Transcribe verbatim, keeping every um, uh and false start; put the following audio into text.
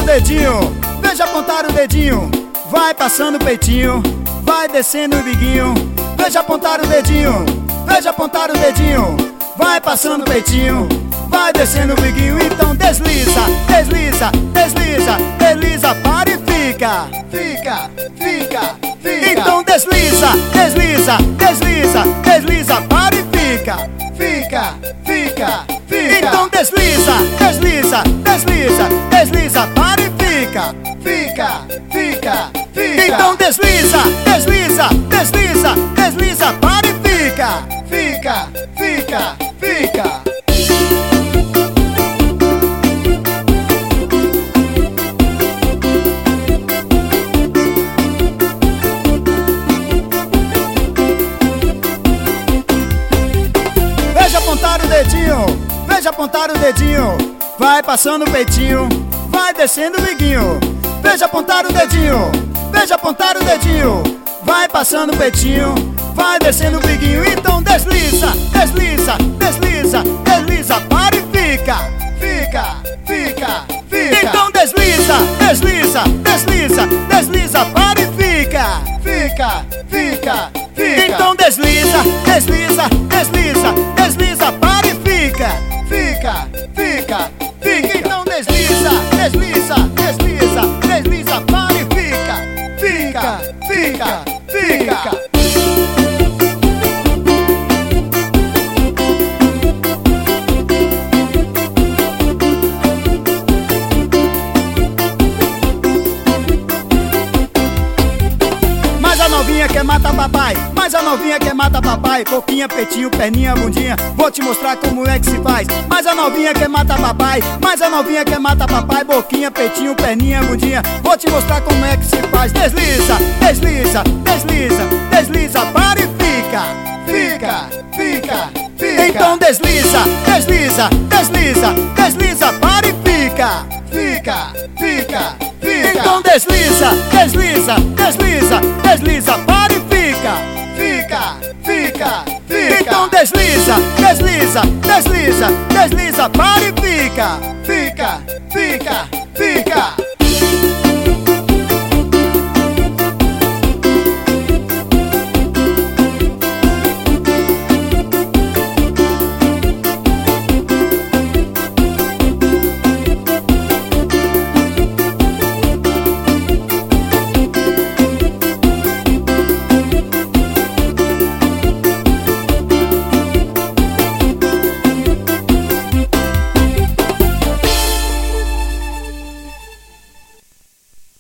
dedinho, veja apontar o dedinho. Vai passando o peitinho, vai descendo o biguinho. Veja apontar o dedinho, veja apontar o dedinho. Vai passando o peitinho, vai descendo o biguinho. Então desliza, desliza, desliza, desliza, para e fica. Fica, fica, fica. Então desliza, desliza, desliza, desliza, para e fica. Fica, fica, fica. Então desliza, desliza, desliza, desliza, para e fica. Fica, fica, fica. Então desliza, desliza, desliza, desliza, para e fica. Fica, fica, fica. Veja apontar o dedinho, veja apontar o dedinho. Vai passando o peitinho, vai descendo o biguinho. Veja apontar o dedinho, veja apontar o dedinho. Vai passando o peitinho, vai descendo o biguinho. Então desliza, desliza, desliza, desliza, para e fica. Fica, fica, fica. Então desliza, desliza, desliza, desliza, para e fica. Fica, fica, fica. Então desliza, desliza, desliza, desliza, para e fica. Fica, fica, fica. Então desliza, desliza, desliza, desliza, para e fica. Fica, fica, fica. Mas a novinha quer matar papai, mas a novinha quer matar papai. Boquinha, peitinho, perninha, bundinha, vou te mostrar como é que se faz. Mas a novinha quer matar papai, mas a novinha quer matar papai. Boquinha, peitinho, perninha, bundinha, vou te mostrar como é que se faz. Desliza, desliza, desliza, desliza, para e fica. Fica, fica, fica. Então desliza, desliza, desliza, desliza, para e fica. Fica, fica, fica. Então desliza, desliza, desliza, desliza, para e fica. Fica, fica, fica. Então desliza, desliza, desliza, desliza, para e fica. Fica, fica, fica.